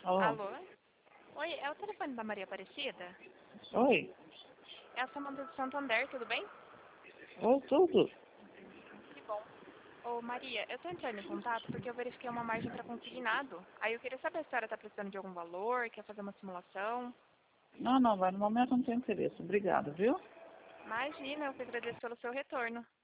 Ó, Alô? Oi, é o telefone da Maria Aparecida? oi, É a Samanta de Santander, tudo bem? oi, tudo. Que bom. Ô, Maria, eu tô entrando em contato porque eu verifiquei uma margem para consignado. Aí eu queria saber se a senhora tá precisando de algum valor, quer fazer uma simulação. Não, vai, no momento não tenho interesse. Obrigada, viu? Imagina, eu que agradeço pelo seu retorno.